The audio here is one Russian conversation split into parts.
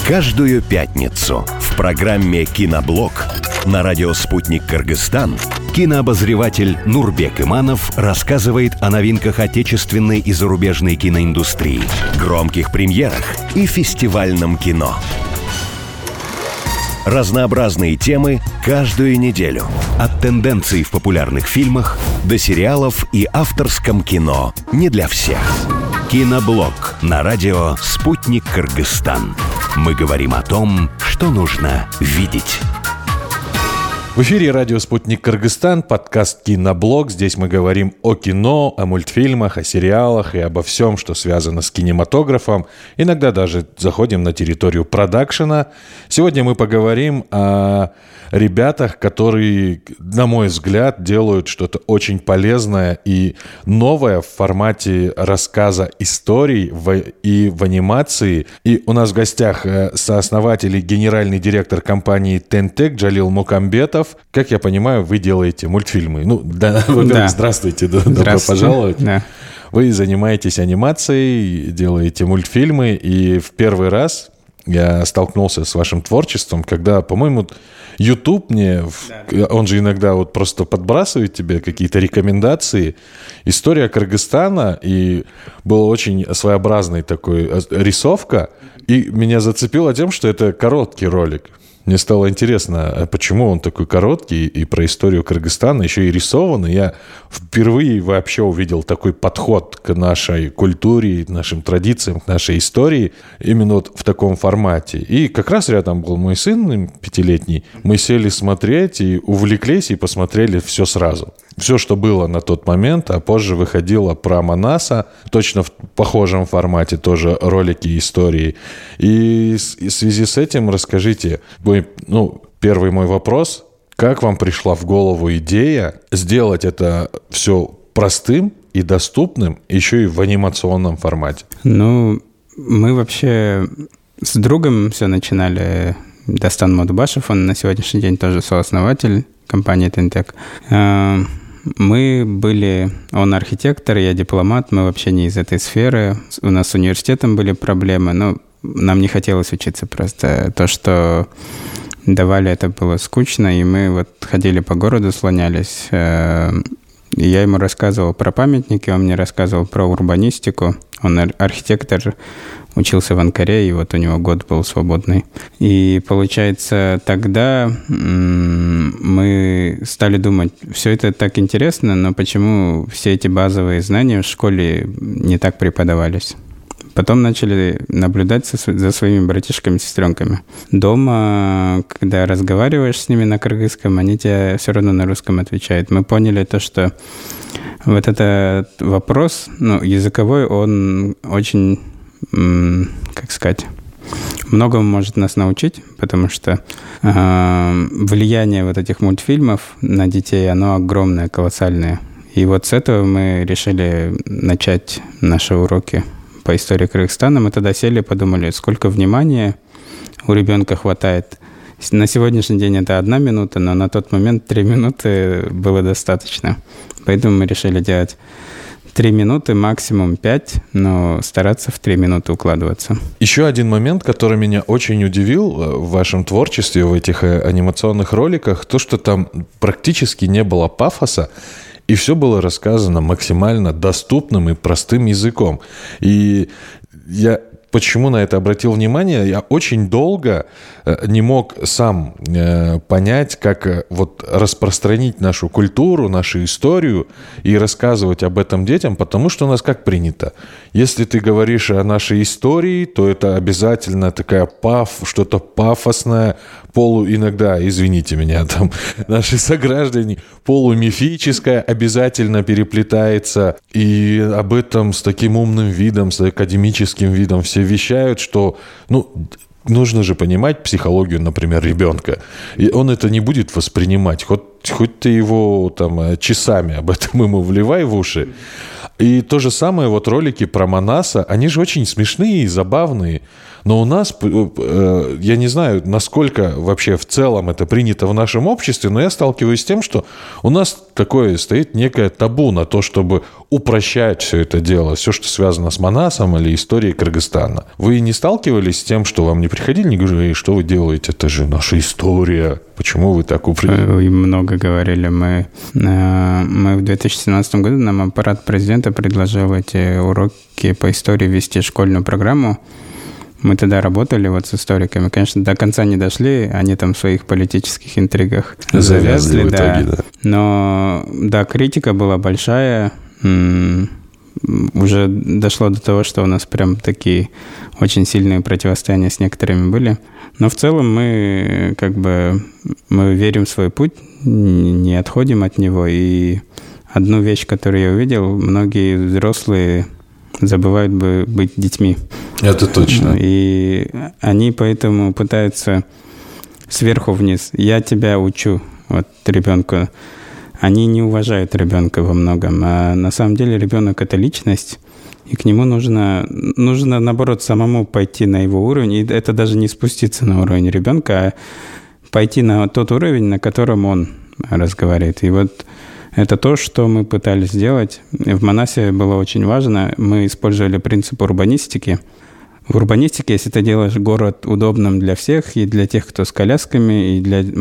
Каждую пятницу в программе «Киноблог» на радио «Спутник Кыргызстан» кинообозреватель Нурбек Иманов рассказывает о новинках отечественной и зарубежной киноиндустрии, громких премьерах и фестивальном кино. Разнообразные темы каждую неделю. От тенденций в популярных фильмах до сериалов и авторском кино не для всех. Киноблог на радио «Спутник Кыргызстан». Мы говорим о том, что нужно видеть. В эфире радио «Спутник Кыргызстан», подкаст «Киноблог». Здесь мы говорим о кино, о мультфильмах, о сериалах и обо всем, что связано с кинематографом. Иногда даже заходим на территорию продакшена. Сегодня мы поговорим о ребятах, которые, на мой взгляд, делают что-то очень полезное и новое в формате рассказа историй и в анимации. И у нас в гостях сооснователь и генеральный директор компании «Тентек» Джалил Мукамбетов. Как я понимаю, вы делаете мультфильмы. Да. Здравствуйте, добро пожаловать. Да. Вы занимаетесь анимацией, делаете мультфильмы, и в первый раз я столкнулся с вашим творчеством, когда, по-моему, YouTube он же иногда вот просто подбрасывает тебе какие-то рекомендации. История Кыргызстана, и была очень своеобразная такой рисовка, и меня зацепило тем, что это короткий ролик. Мне стало интересно, почему он такой короткий и про историю Кыргызстана, еще и рисованный. Я впервые вообще увидел такой подход к нашей культуре, нашим традициям, к нашей истории именно вот в таком формате. И как раз рядом был мой сын, 5-летний. Мы сели смотреть и увлеклись, и посмотрели все сразу. Все, что было на тот момент, а позже выходило про Манаса, точно в похожем формате, тоже ролики истории. И в связи с этим расскажите, первый мой вопрос, как вам пришла в голову идея сделать это все простым и доступным, еще и в анимационном формате? Мы вообще с другом все начинали. Дастан Модубашев, он на сегодняшний день тоже сооснователь компании «Тентек». Он архитектор, я дипломат, мы вообще не из этой сферы. У нас с университетом были проблемы, но нам не хотелось учиться просто. То, что давали, это было скучно, и мы ходили по городу, слонялись. И я ему рассказывал про памятники, он мне рассказывал про урбанистику. Он архитектор, учился в Анкаре, и у него год был свободный. И получается, тогда мы стали думать, все это так интересно, но почему все эти базовые знания в школе не так преподавались? Потом начали наблюдать за своими братишками и сестренками. Дома, когда разговариваешь с ними на кыргызском, они тебе все равно на русском отвечают. Мы поняли то, что вот этот вопрос, языковой, он очень, многому может нас научить, потому что влияние этих мультфильмов на детей, оно огромное, колоссальное. И с этого мы решили начать наши уроки по истории Кыргызстана. Мы тогда сели, подумали, сколько внимания у ребенка хватает. На сегодняшний день это 1 минута, но на тот момент 3 минуты было достаточно. Поэтому мы решили делать 3 минуты, максимум 5, но стараться в 3 минуты укладываться. Еще один момент, который меня очень удивил в вашем творчестве, в этих анимационных роликах, то, что там практически не было пафоса, и все было рассказано максимально доступным и простым языком. И я почему на это обратил внимание? Я очень долго не мог сам понять, как распространить нашу культуру, нашу историю и рассказывать об этом детям, потому что у нас как принято. Если ты говоришь о нашей истории, то это обязательно такая что-то пафосное, иногда, извините меня, там наши сограждане, полумифическое обязательно переплетается. И об этом с таким умным видом, с академическим видом все вещают, что, нужно же понимать психологию, например, ребенка. И он это не будет воспринимать. Хоть ты его часами об этом ему вливай в уши. И то же самое ролики про Манаса, они же очень смешные и забавные. Но у нас, я не знаю, насколько вообще в целом это принято в нашем обществе, но я сталкиваюсь с тем, что у нас такое стоит некое табу на то, чтобы упрощать все это дело, все, что связано с Манасом или историей Кыргызстана. Вы не сталкивались с тем, что вам не приходили, не говорили, что вы делаете, это же наша история, почему вы так упрямы? Много говорили. Мы в 2017 году, нам аппарат президента предложил эти уроки по истории ввести в школьную программу. Мы тогда работали вот с историками. Конечно, до конца не дошли, они там в своих политических интригах завязли. В итоге, да. Но, да, критика была большая. Уже дошло до того, что у нас прям такие очень сильные противостояния с некоторыми были. Но в целом мы верим в свой путь, не отходим от него. И одну вещь, которую я увидел, многие взрослые забывают быть детьми. Это точно. И они поэтому пытаются сверху вниз. Я тебя учу, вот ребенку. Они не уважают ребенка во многом. А на самом деле ребенок — это личность, и к нему нужно, наоборот, самому пойти на его уровень. И это даже не спуститься на уровень ребенка, а пойти на тот уровень, на котором он разговаривает. И вот это то, что мы пытались сделать. В Манасе было очень важно. Мы использовали принцип урбанистики. В урбанистике, если ты делаешь город удобным для всех, и для тех, кто с колясками, и для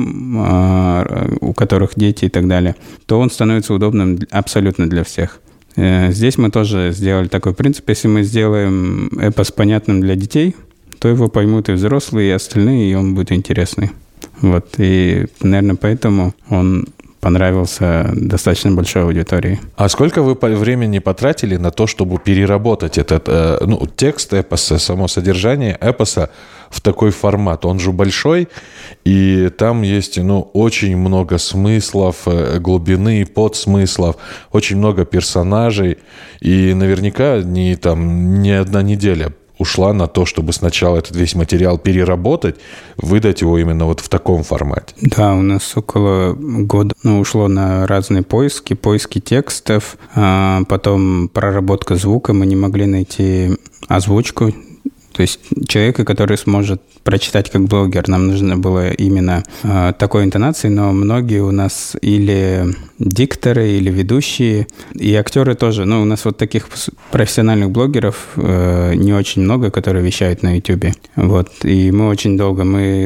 мам, у которых дети и так далее, то он становится удобным абсолютно для всех. Здесь мы тоже сделали такой принцип. Если мы сделаем эпос понятным для детей, то его поймут и взрослые, и остальные, и он будет интересный. Вот. И, наверное, поэтому он понравился достаточно большой аудитории. А сколько вы времени потратили на то, чтобы переработать этот текст эпоса, само содержание эпоса в такой формат? Он же большой, и там есть очень много смыслов, глубины, подсмыслов, очень много персонажей, и наверняка не одна неделя ушла на то, чтобы сначала этот весь материал переработать, выдать его именно вот в таком формате. Да, у нас около года ушло на разные поиски текстов, потом проработка звука. Мы не могли найти озвучку, то есть человека, который сможет прочитать как блогер. Нам нужно было именно такой интонации, но многие у нас или дикторы, или ведущие, и актеры тоже. У нас вот таких профессиональных блогеров не очень много, которые вещают на YouTube. Вот. И мы очень долго,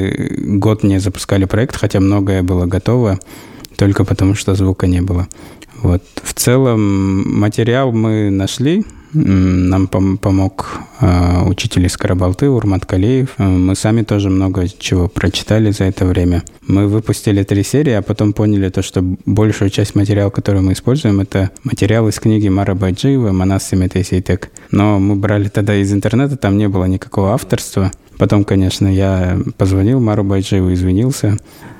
год не запускали проект, хотя многое было готово, только потому что звука не было. Вот. В целом материал мы нашли. Нам помог учитель из Карабалты, Урмат Калеев. Мы сами тоже много чего прочитали за это время. Мы выпустили 3 серии, а потом поняли что большую часть материала, который мы используем, это материал из книги Мары Байджиевой «Манас Семетей Сейтек». Но мы брали тогда из интернета, там не было никакого авторства. Потом, конечно, я позвонил Мару Байджиеву, извинился.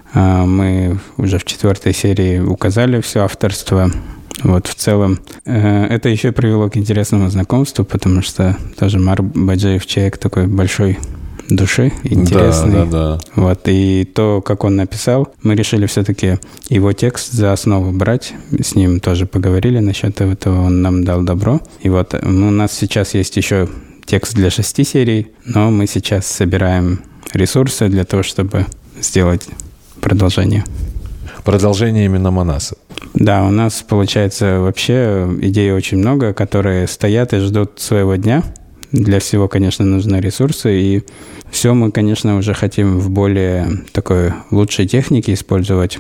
Мы уже в 4 серии указали все авторство. Вот, в целом, это еще привело к интересному знакомству, потому что тоже Мар Байджиев человек такой большой души, интересный. Да. Вот, и то, как он написал, мы решили все-таки его текст за основу брать. С ним тоже поговорили насчет этого, он нам дал добро. И вот у нас сейчас есть еще текст для 6 серий, но мы сейчас собираем ресурсы для того, чтобы сделать продолжение. Продолжение именно Манаса. Да, у нас, получается, вообще идей очень много, которые стоят и ждут своего дня. Для всего, конечно, нужны ресурсы, и все мы, конечно, уже хотим в более такой лучшей технике использовать.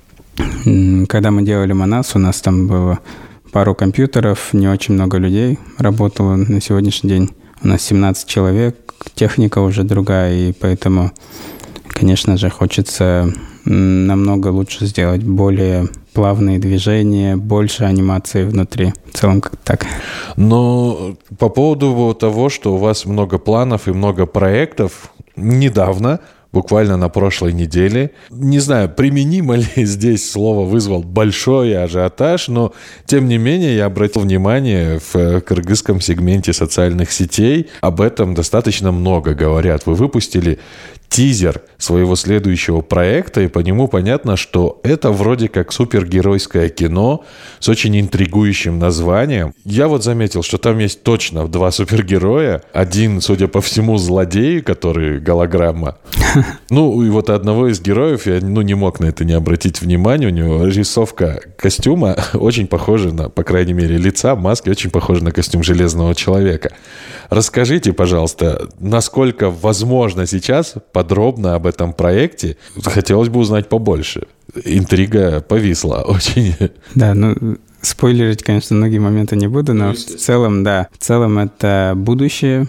Когда мы делали Манас, у нас там было пару компьютеров, не очень много людей работало на сегодняшний день. У нас 17 человек, техника уже другая, и поэтому, конечно же, хочется намного лучше сделать, более плавные движения, больше анимации внутри. В целом, как так. Но по поводу того, что у вас много планов и много проектов, недавно, буквально на прошлой неделе, не знаю, применимо ли здесь слово «вызвал» большой ажиотаж, но, тем не менее, я обратил внимание, в кыргызском сегменте социальных сетей об этом достаточно много говорят. Вы выпустили тизер своего следующего проекта, и по нему понятно, что это вроде как супергеройское кино с очень интригующим названием. Я вот заметил, что там есть точно 2 супергероя. Один, судя по всему, злодей, который голограмма. Ну, и вот одного из героев, я не мог на это не обратить внимание, у него рисовка костюма очень похожа на, по крайней мере, лица, маски очень похожа на костюм Железного человека. Расскажите, пожалуйста, насколько возможно сейчас подробно об этом проекте? Хотелось бы узнать побольше. Интрига повисла очень. Да, спойлерить, конечно, многие моменты не буду, но в целом, да. В целом это будущее,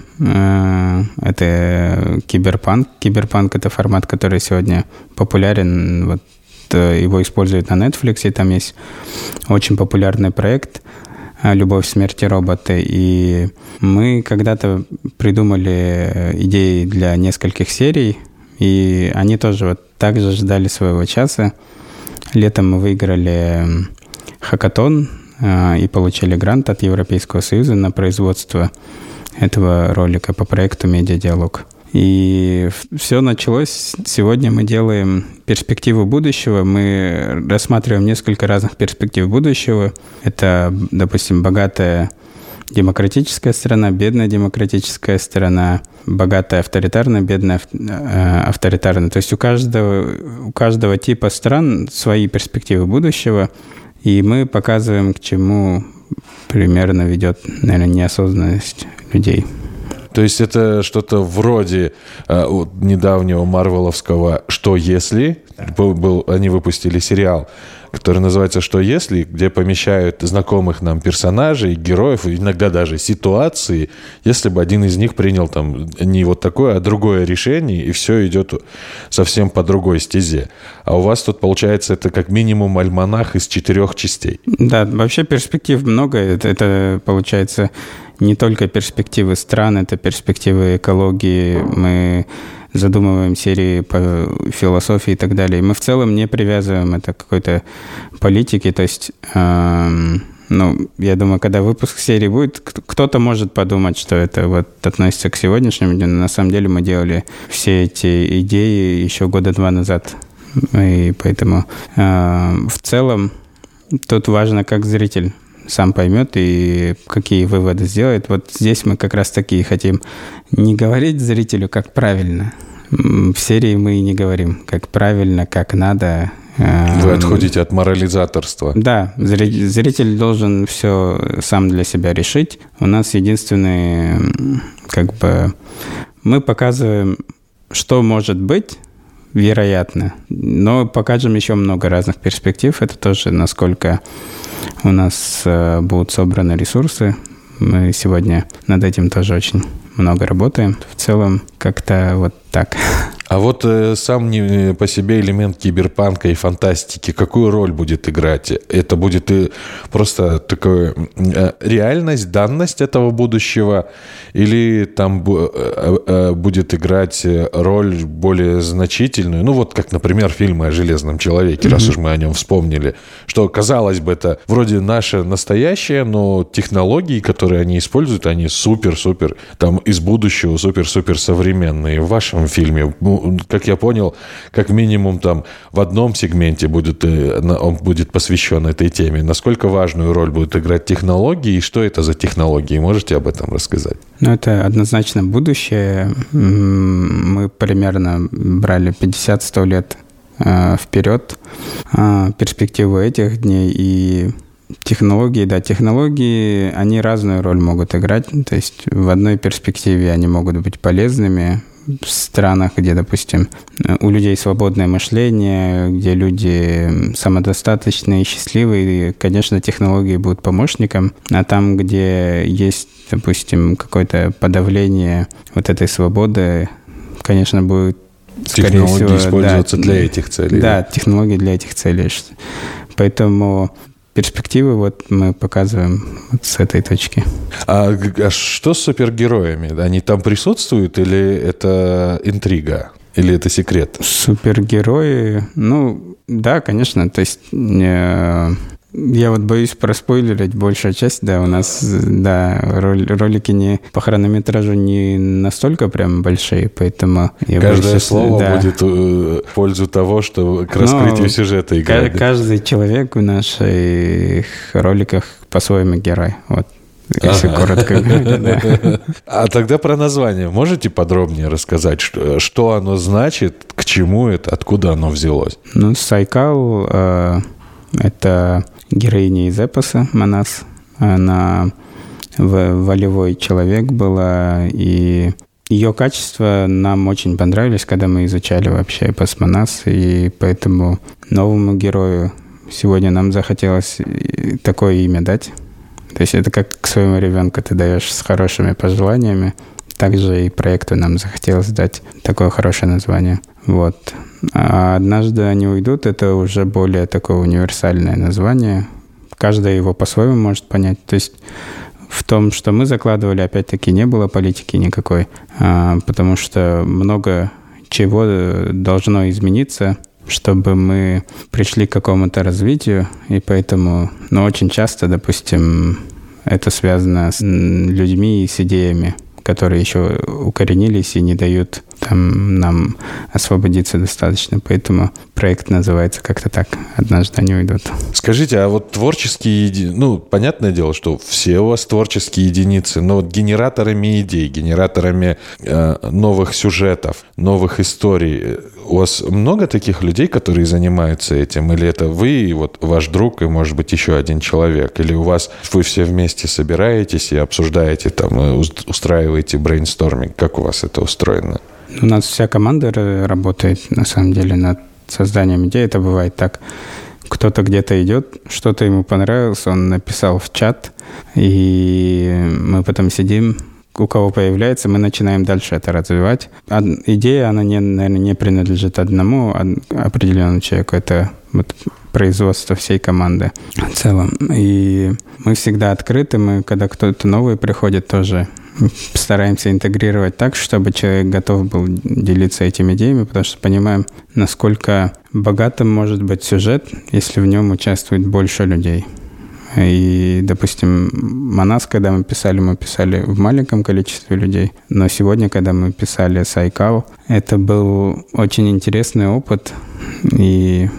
это киберпанк. Киберпанк — это формат, который сегодня популярен. Вот его используют на Netflix, и там есть очень популярный проект «Любовь, смерть и роботы». И мы когда-то придумали идеи для нескольких серий, и они тоже вот так же ждали своего часа. Летом мы выиграли хакатон и получили грант от Европейского Союза на производство этого ролика по проекту «Медиадиалог». И все началось. Сегодня мы делаем перспективу будущего. Мы рассматриваем несколько разных перспектив будущего. Это, допустим, богатая демократическая страна, бедная демократическая страна, богатая авторитарная, бедная авторитарная. То есть у каждого типа стран свои перспективы будущего. И мы показываем, к чему примерно ведет, наверное, неосознанность людей. То есть это что-то вроде недавнего марвеловского «Что если?». Они выпустили сериал, который называется «Что если?», где помещают знакомых нам персонажей, героев, иногда даже ситуации, если бы один из них принял там не вот такое, а другое решение, и все идет совсем по другой стезе. А у вас тут, получается, это как минимум альманах из 4 частей. Да, вообще перспектив много. Это получается не только перспективы стран, это перспективы экологии. Мы задумываем серии по философии и так далее. Мы в целом не привязываем это к какой-то политике. То есть, я думаю, когда выпуск серии будет, кто-то может подумать, что это вот относится к сегодняшнему дню. Но на самом деле мы делали все эти идеи еще 2 года назад. И поэтому в целом тут важно, как зритель сам поймет и какие выводы сделает. Вот здесь мы как раз-таки хотим не говорить зрителю, как правильно. В серии мы и не говорим, как правильно, как надо. Вы отходите от морализаторства. Да, зритель должен все сам для себя решить. У нас единственный, мы показываем, что может быть, вероятно, но покажем еще много разных перспектив. Это тоже насколько у нас будут собраны ресурсы. Мы сегодня над этим тоже очень много работаем. В целом как-то вот так. А вот сам по себе элемент киберпанка и фантастики, какую роль будет играть? Это будет просто такая реальность, данность этого будущего? Или там будет играть роль более значительную? Ну вот как, например, фильмы о Железном человеке, раз уж мы о нем вспомнили. Что, казалось бы, это вроде наше настоящее, но технологии, которые они используют, они супер-супер, там из будущего супер-супер современные. В вашем фильме, как я понял, как минимум там в одном сегменте он будет посвящен этой теме. Насколько важную роль будут играть технологии и что это за технологии? Можете об этом рассказать? Это однозначно будущее. Мы примерно брали 50-100 лет вперед перспективу этих дней. И технологии, они разную роль могут играть. То есть в одной перспективе они могут быть полезными в странах, где, допустим, у людей свободное мышление, где люди самодостаточные и счастливые, и, конечно, технологии будут помощником. А там, где есть, допустим, какое-то подавление вот этой свободы, конечно, будет, скорее всего... Технологии используются для этих целей. Да, технологии для этих целей. Поэтому... перспективы мы показываем вот с этой точки. А что с супергероями? Они там присутствуют или это интрига? Или это секрет? Супергерои, да, конечно. То есть я вот боюсь проспойлерить большую часть. Да, у нас ролики по хронометражу не настолько прям большие, поэтому... Каждое слово будет в пользу того, что к раскрытию сюжета играет. Каждый человек в наших роликах по-своему герой. Вот. если коротко говоря. А тогда про название можете подробнее рассказать, что оно значит, к чему это, откуда оно взялось? Ну, Сайкал это героиня из эпоса «Манас». Она волевой человек была, и ее качества нам очень понравились, когда мы изучали вообще эпос «Манас», и поэтому новому герою сегодня нам захотелось такое имя дать. То есть это как к своему ребенку ты даешь с хорошими пожеланиями, также и проекту нам захотелось дать такое хорошее название. Вот. А «Однажды они уйдут» — это уже более такое универсальное название. Каждый его по-своему может понять. То есть в том, что мы закладывали, опять-таки, не было политики никакой, потому что много чего должно измениться, чтобы мы пришли к какому-то развитию, и поэтому, очень часто, допустим, это связано с людьми и с идеями, которые еще укоренились и не дают нам освободиться достаточно. Поэтому проект называется как-то так «Однажды они уйдут». Скажите, а вот творческие... понятное дело, что все у вас творческие единицы, но вот генераторами идей, генераторами новых сюжетов, новых историй, у вас много таких людей, которые занимаются этим? Или это вы, и вот ваш друг, и, может быть, еще один человек? Или у вас вы все вместе собираетесь и обсуждаете, устраиваете брейнсторминг? Как у вас это устроено? У нас вся команда работает, на самом деле, над созданием идей. Это бывает так. Кто-то где-то идет, что-то ему понравилось, он написал в чат, и мы потом сидим, у кого появляется, мы начинаем дальше это развивать. Идея, она, наверное, не принадлежит одному определенному человеку. Это производство всей команды в целом. И мы всегда открыты, когда кто-то новый приходит, тоже стараемся интегрировать так, чтобы человек готов был делиться этими идеями, потому что понимаем, насколько богатым может быть сюжет, если в нем участвует больше людей. И, допустим, «Манас», когда мы писали в маленьком количестве людей, но сегодня, когда мы писали «Сайкал», это был очень интересный опыт, и,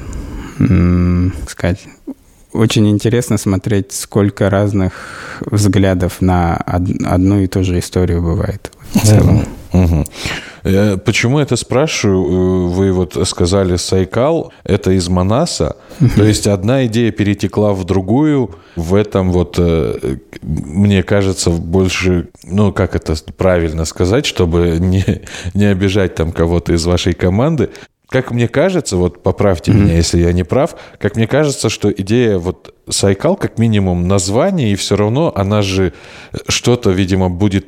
очень интересно смотреть, сколько разных взглядов на одну и ту же историю бывает в целом. Почему это спрашиваю? Вы сказали «Сайкал», это из «Манаса». То есть одна идея перетекла в другую. В этом мне кажется, больше... как это правильно сказать, чтобы не обижать кого-то из вашей команды. Как мне кажется, поправьте меня, если я не прав, как мне кажется, что идея «Сайкал», как минимум название, и все равно она же что-то, видимо, будет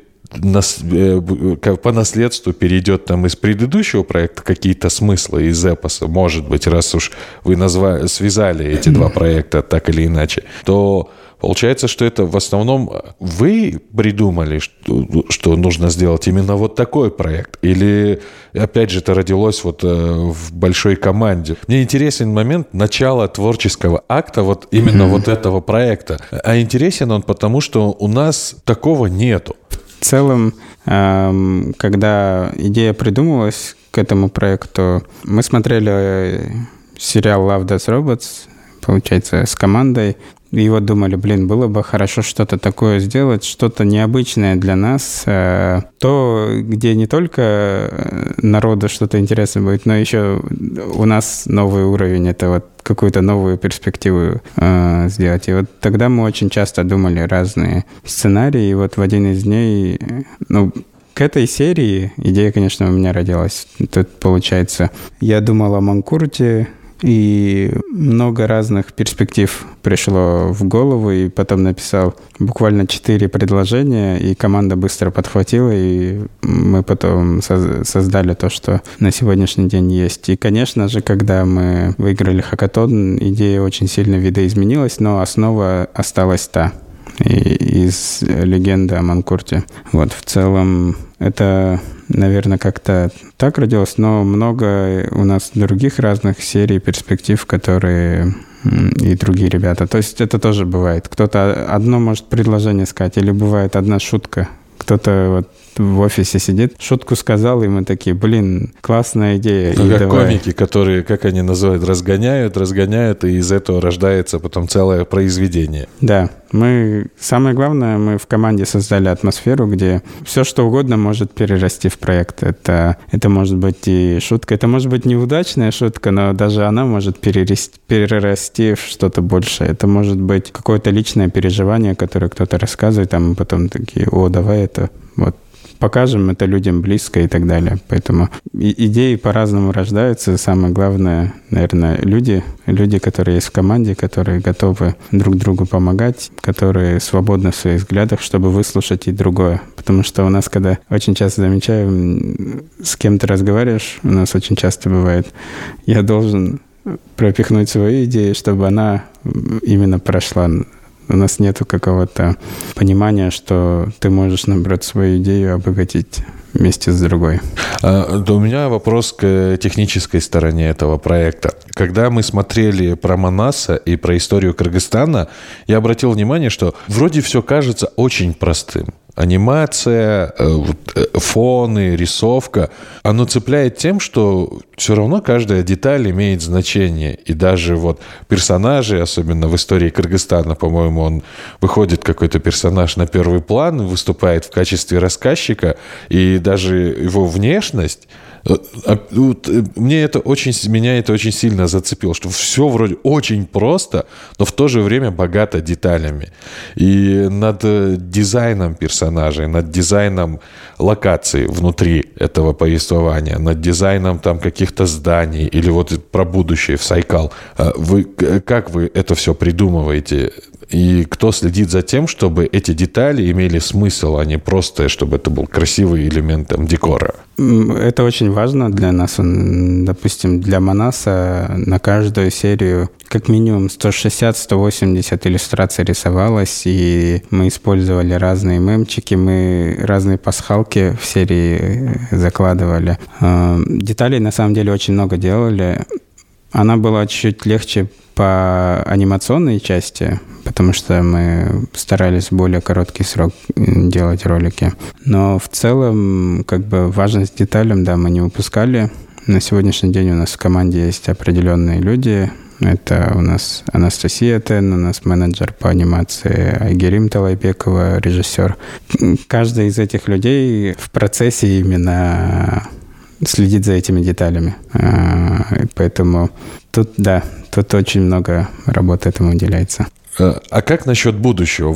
по наследству перейдет из предыдущего проекта, какие-то смыслы из эпоса, может быть, раз уж вы связали эти два проекта так или иначе, то получается, что это в основном вы придумали, что нужно сделать именно такой проект? Или, опять же, это родилось в большой команде? Мне интересен момент начала творческого акта именно этого проекта. А интересен он потому, что у нас такого нету. В целом, когда идея придумывалась к этому проекту, мы смотрели сериал «Love, Death, Robots», получается, с командой, и думали, было бы хорошо что-то такое сделать, что-то необычное для нас, то, где не только народу что-то интересное будет, но еще у нас новый уровень, это какую-то новую перспективу сделать. И тогда мы очень часто думали разные сценарии, и в один из дней, к этой серии идея, конечно, у меня родилась. Тут, получается, я думал о Манкурте, и много разных перспектив пришло в голову, и потом написал буквально 4 предложения, и команда быстро подхватила, и мы потом создали то, что на сегодняшний день есть. И, конечно же, когда мы выиграли хакатон, идея очень сильно видоизменилась, но основа осталась та. Из легенды о Манкурте. В целом, это, наверное, как-то так родилось, но много у нас других разных серий, перспектив, которые и другие ребята. То есть это тоже бывает. Кто-то одно может предложение сказать, или бывает одна шутка. Кто-то в офисе сидит, шутку сказал, и мы такие, блин, классная идея. Ну, как комики, которые, как они называют, разгоняют, и из этого рождается потом целое произведение. Да. Самое главное, мы в команде создали атмосферу, где все, что угодно может перерасти в проект. Это может быть и шутка, это может быть неудачная шутка, но даже она может перерасти в что-то большее. Это может быть какое-то личное переживание, которое кто-то рассказывает, а мы потом такие, давай это вот покажем это людям близко и так далее. Поэтому идеи по-разному рождаются. Самое главное, наверное, люди, которые есть в команде, которые готовы друг другу помогать, которые свободны в своих взглядах, чтобы выслушать и другое. Потому что у нас, когда очень часто замечаю, с кем ты разговариваешь, у нас очень часто бывает, я должен пропихнуть свою идею, чтобы она именно прошла. У нас нету какого-то понимания, что ты можешь, наоборот, свою идею обогатить вместе с другой. У меня вопрос к технической стороне этого проекта. Когда мы смотрели про Манаса и про историю Кыргызстана, я обратил внимание, что вроде все кажется очень простым. Анимация, фоны, рисовка. Оно цепляет тем, что все равно каждая деталь имеет значение. И даже персонажи, особенно в истории Кыргызстана, по-моему, он выходит какой-то персонаж на первый план, выступает в качестве рассказчика, и даже его внешность, меня это очень сильно зацепило, что все вроде очень просто, но в то же время богато деталями. И над дизайном персонажей, над дизайном локаций внутри этого повествования, над дизайном там каких-то зданий или про будущее в Сайкал. Как вы это все придумываете? И кто следит за тем, чтобы эти детали имели смысл, а не просто, чтобы это был красивый элемент декора? Это очень важно для нас. Допустим, для Манаса на каждую серию как минимум 160-180 иллюстраций рисовалось, и мы использовали разные мемчики, мы разные пасхалки в серии закладывали. Деталей на самом деле очень много делали. Она была чуть легче по анимационной части, потому что мы старались в более короткий срок делать ролики. Но в целом, важность деталям, да, мы не упускали. На сегодняшний день у нас в команде есть определенные люди. Это у нас Анастасия Тен, у нас менеджер по анимации, Айгерим Талайбекова, режиссер. Каждый из этих людей в процессе именно следит за этими деталями. Поэтому тут очень много работы этому уделяется. А как насчет будущего?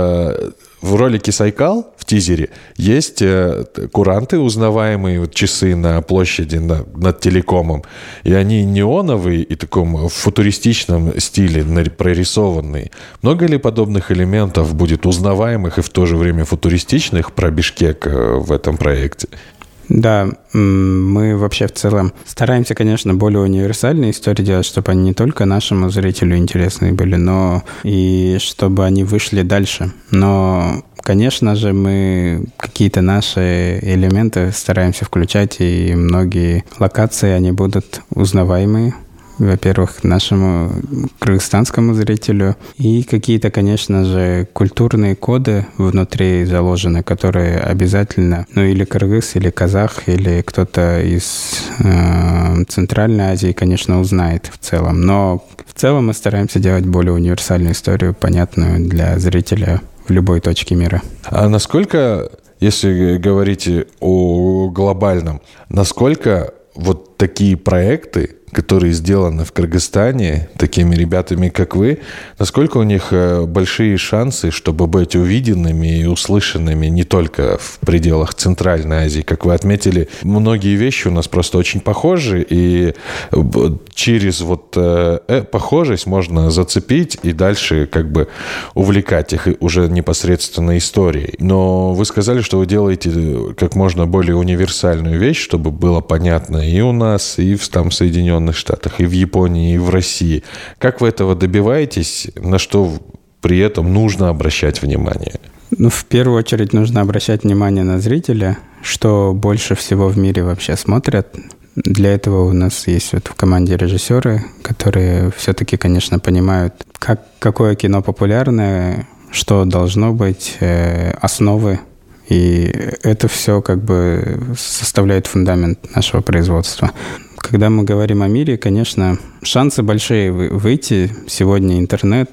В ролике «Сайкал» в тизере есть куранты, узнаваемые часы на площади над телекомом. И они неоновые и в таком футуристичном стиле прорисованные. Много ли подобных элементов будет узнаваемых и в то же время футуристичных про Бишкек в этом проекте? Да, мы вообще в целом стараемся, конечно, более универсальные истории делать, чтобы они не только нашему зрителю интересны были, но и чтобы они вышли дальше. Но, конечно же, мы какие-то наши элементы стараемся включать, и многие локации, они будут узнаваемые. Во-первых, нашему кыргызстанскому зрителю. И какие-то, конечно же, культурные коды внутри заложены, которые обязательно, или кыргыз, или казах, или кто-то из Центральной Азии, конечно, узнает в целом. Но в целом мы стараемся делать более универсальную историю, понятную для зрителя в любой точке мира. А насколько, если говорить о глобальном, насколько такие проекты, которые сделаны в Кыргызстане такими ребятами, как вы, насколько у них большие шансы, чтобы быть увиденными и услышанными не только в пределах Центральной Азии? Как вы отметили, многие вещи у нас просто очень похожи, и через похожесть можно зацепить и дальше увлекать их уже непосредственно историей. Но вы сказали, что вы делаете как можно более универсальную вещь, чтобы было понятно и у нас, и в Соединенных Штатах, и в Японии, и в России. Как вы этого добиваетесь? На что при этом нужно обращать внимание? В первую очередь нужно обращать внимание на зрителя, что больше всего в мире вообще смотрят. Для этого у нас есть в команде режиссеры, которые все-таки, конечно, понимают, какое кино популярное, что должно быть, основы И это все как бы составляет фундамент нашего производства. Когда мы говорим о мире, конечно, шансы большие выйти. Сегодня интернет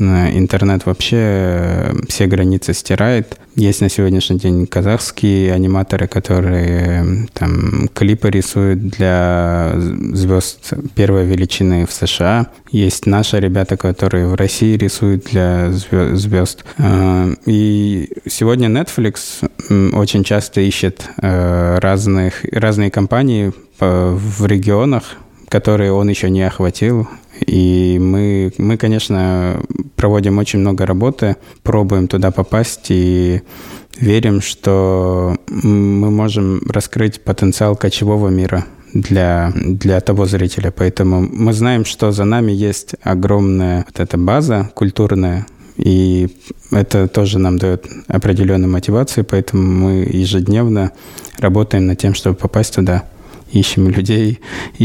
вообще все границы стирает. Есть на сегодняшний день казахские аниматоры, которые там клипы рисуют для звезд первой величины в США. Есть наши ребята, которые в России рисуют для звезд. И сегодня Netflix очень часто ищет разные компании в регионах, которые он еще не охватил. И мы, конечно, проводим очень много работы, пробуем туда попасть и верим, что мы можем раскрыть потенциал кочевого мира для того зрителя. Поэтому мы знаем, что за нами есть огромная вот эта база культурная, и это тоже нам дает определенную мотивацию, поэтому мы ежедневно работаем над тем, чтобы попасть туда. Ищем людей,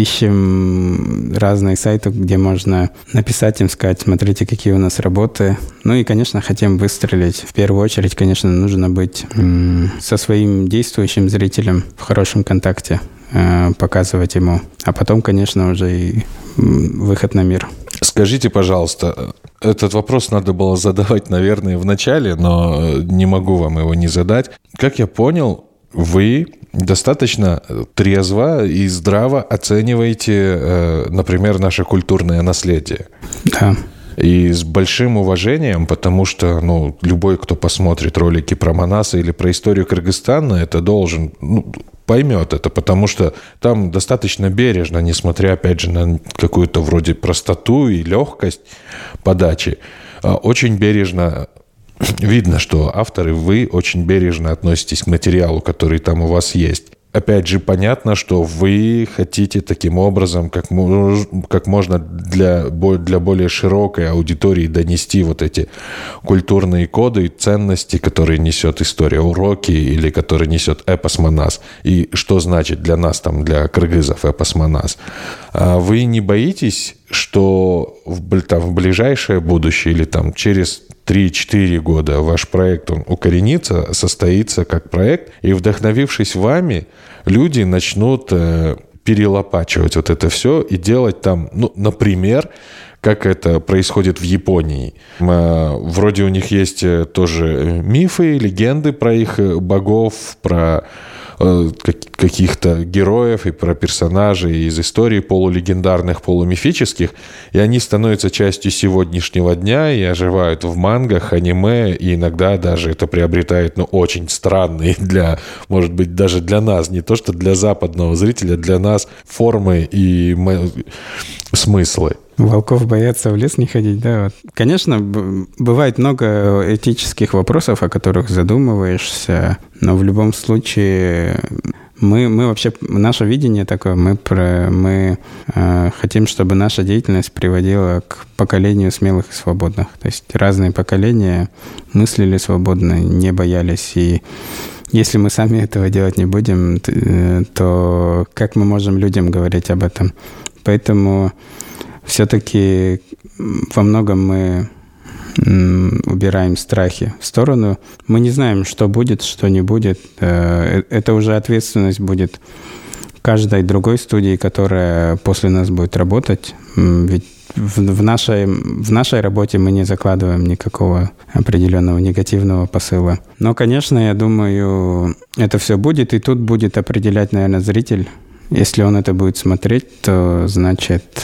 ищем разные сайты, где можно написать им, сказать, смотрите, какие у нас работы. Ну и, конечно, хотим выстрелить. В первую очередь, конечно, нужно быть со своим действующим зрителем в хорошем контакте, показывать ему. А потом, конечно, уже и выход на мир. Скажите, пожалуйста, этот вопрос надо было задавать, наверное, в начале, но не могу вам его не задать. Как я понял, вы достаточно трезво и здраво оцениваете, например, наше культурное наследие. Да. И с большим уважением, потому что любой, кто посмотрит ролики про Манаса или про историю Кыргызстана, это должен... поймет это, потому что там достаточно бережно, несмотря, опять же, на какую-то вроде простоту и легкость подачи, очень бережно видно, что авторы, вы очень бережно относитесь к материалу, который там у вас есть. Опять же, понятно, что вы хотите таким образом, как можно для более широкой аудитории донести вот эти культурные коды и ценности, которые несет история, уроки, или которые несет эпос Манас. И что значит для нас, для кыргызов, эпос Манас. А вы не боитесь, что в ближайшее будущее или через 3-4 года ваш проект, он укоренится, состоится как проект, и, вдохновившись вами, люди начнут перелопачивать вот это все и делать там, например, как это происходит в Японии. Вроде у них есть тоже мифы, легенды про их богов, про каких-то героев и про персонажей из историй полулегендарных, полумифических, и они становятся частью сегодняшнего дня и оживают в мангах, аниме, и иногда даже это приобретает очень странные может быть, даже для нас, не то что для западного зрителя, для нас формы и смыслы. Волков боятся в лес не ходить, да. Вот. Конечно, бывает много этических вопросов, о которых задумываешься, но в любом случае мы вообще, наше видение такое, мы хотим, чтобы наша деятельность приводила к поколению смелых и свободных. То есть разные поколения мыслили свободно, не боялись, и если мы сами этого делать не будем, то как мы можем людям говорить об этом? Поэтому все-таки во многом мы убираем страхи в сторону. Мы не знаем, что будет, что не будет. Это уже ответственность будет каждой другой студии, которая после нас будет работать. Ведь в нашей работе мы не закладываем никакого определенного негативного посыла. Но, конечно, я думаю, это все будет, и тут будет определять, наверное, зритель. Если он это будет смотреть, то, значит,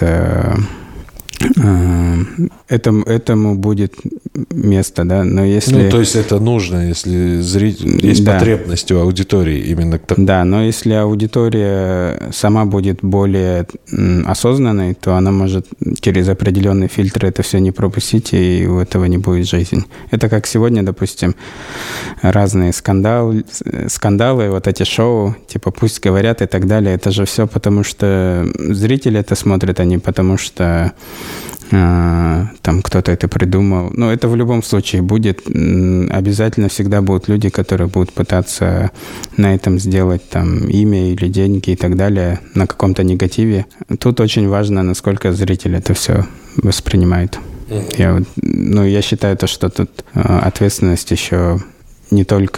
этому будет место, да. Но если... то есть это нужно, если есть потребность у аудитории именно к такому. Да, но если аудитория сама будет более осознанной, то она может через определенные фильтры это все не пропустить, и у этого не будет жизни. Это как сегодня, допустим, разные скандалы, вот эти шоу, типа «Пусть говорят» и так далее. Это же все потому, что зрители это смотрят, а не потому, что там кто-то это придумал. Но это в любом случае будет. Обязательно всегда будут люди, которые будут пытаться на этом сделать там имя или деньги и так далее, на каком-то негативе. Тут очень важно, насколько зритель это все воспринимает. Я считаю, что тут ответственность еще не только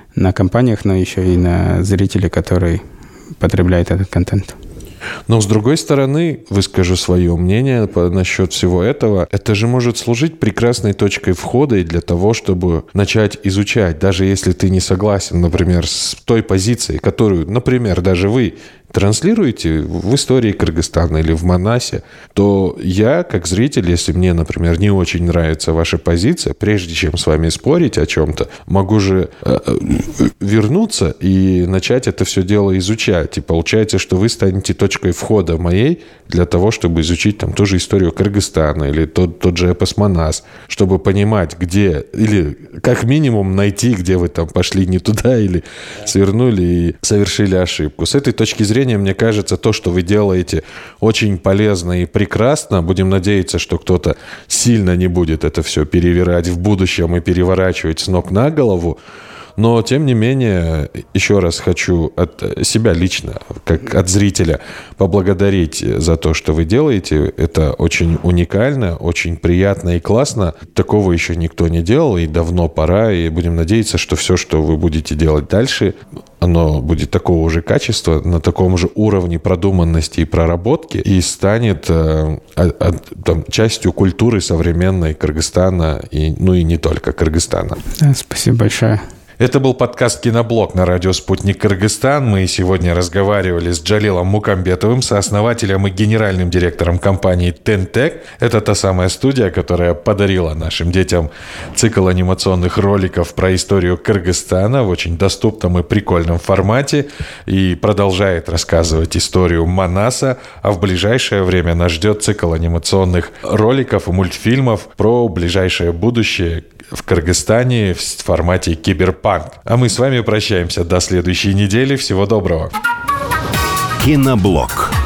на компаниях, но еще и на зрителей, которые потребляют этот контент. Но, с другой стороны, выскажу свое мнение насчет всего этого. Это же может служить прекрасной точкой входа и для того, чтобы начать изучать. Даже если ты не согласен, например, с той позицией, которую, например, даже вы транслируете в истории Кыргызстана или в Манасе, то я, как зритель, если мне, например, не очень нравится ваша позиция, прежде чем с вами спорить о чем-то, могу же вернуться и начать это все дело изучать. И получается, что вы станете точкой входа моей для того, чтобы изучить там ту же историю Кыргызстана или тот же эпос Манас, чтобы понимать, где, или как минимум найти, где вы там пошли не туда или свернули и совершили ошибку. С этой точки зрения, мне кажется, то, что вы делаете, очень полезно и прекрасно. Будем надеяться, что кто-то сильно не будет это все перевирать в будущем и переворачивать с ног на голову. Но, тем не менее, еще раз хочу от себя лично, как от зрителя, поблагодарить за то, что вы делаете. Это очень уникально, очень приятно и классно. Такого еще никто не делал, и давно пора. И будем надеяться, что все, что вы будете делать дальше, оно будет такого же качества, на таком же уровне продуманности и проработки, и станет частью культуры современной Кыргызстана, и не только Кыргызстана. Да, спасибо большое. Это был подкаст «Киноблог» на радио «Спутник Кыргызстан». Мы сегодня разговаривали с Джалилом Мукамбетовым, сооснователем и генеральным директором компании «Тентек». Это та самая студия, которая подарила нашим детям цикл анимационных роликов про историю Кыргызстана в очень доступном и прикольном формате и продолжает рассказывать историю Манаса, а в ближайшее время нас ждет цикл анимационных роликов и мультфильмов про ближайшее будущее в Кыргызстане в формате киберпанк. А мы с вами прощаемся до следующей недели. Всего доброго. Киноблог.